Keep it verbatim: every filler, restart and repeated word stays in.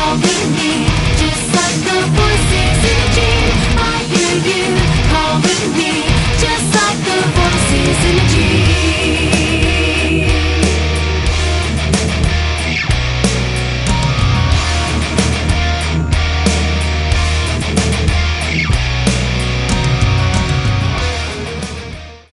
calling me, just like the voices in a dream. I hear you calling me, just like the voices in a dream.